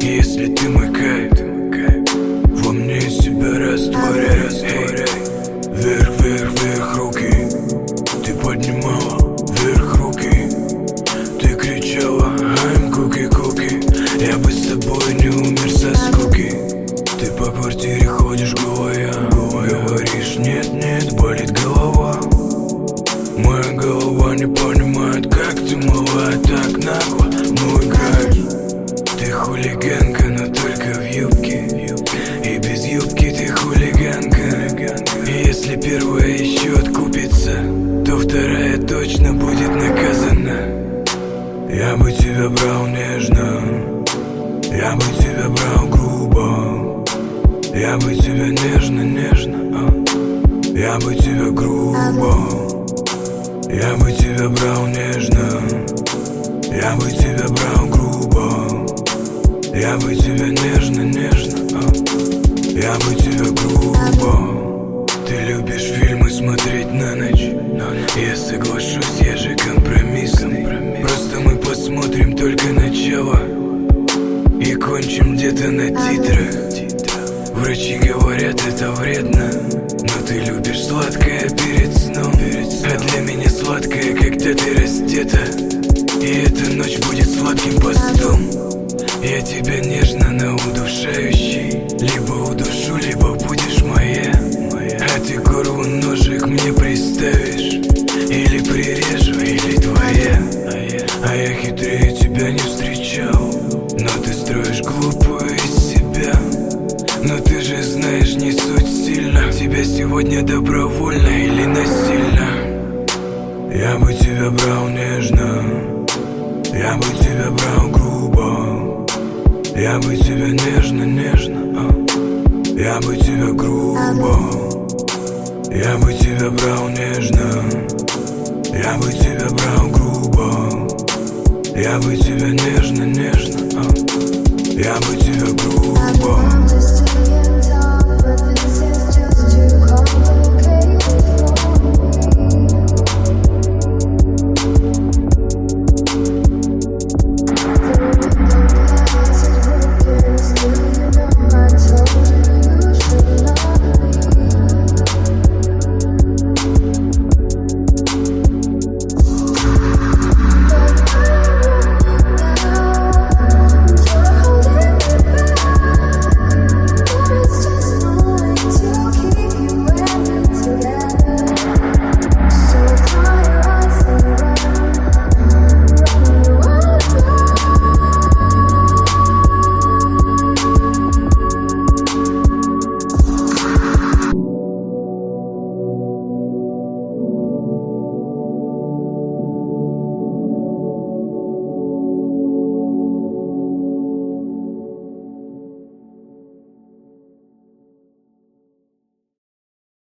Если ты мой кайф, во мне себя растворяй. Вверх, вверх, вверх руки. Ты поднимала вверх руки. Ты кричала I'm cookie, cookie. Я бы с тобой не умер со скуки. Ты по квартире ходишь голая. Говоришь нет, нет, болит голова. Моя голова не понимает, как ты мала так нагло. Ну играешь. Ты хулиганка, но только в юбке. И без юбки ты хулиганка. И если первая еще откупится, то вторая точно будет наказана. Я бы тебя брал нежно, я бы тебя брал грубо. Я бы тебя нежно, нежно, я бы тебя грубо. Я бы тебя брал нежно, я бы тебя брал грубо. Я бы тебя нежно, нежно, я бы тебя грубо. Ты любишь фильмы смотреть на ночь. Я соглашусь, я же компромиссный. Просто мы посмотрим только начало и кончим где-то на титрах. Врачи говорят, это вредно, но ты любишь сладкое перед сном. А для меня сладкое, когда ты раздета. И эта ночь будет сладким постом. Я тебя нежно, но удушающий. Либо удушу, либо будешь моя. А ты гору ножик мне приставишь. Или прирежу, или твоя. А я хитрее тебя не встречал. Но ты строишь глупую из себя. Но ты же знаешь, не суть сильно. Тебя сегодня добровольно или насильно. Я бы тебя брал нежно, я бы тебя брал грубо. Я бы тебя нежно, нежно, я бы тебя грубо. Я бы тебя брал нежно, я бы тебя брал грубо. Я бы тебя нежно, нежно, я бы тебя грубо.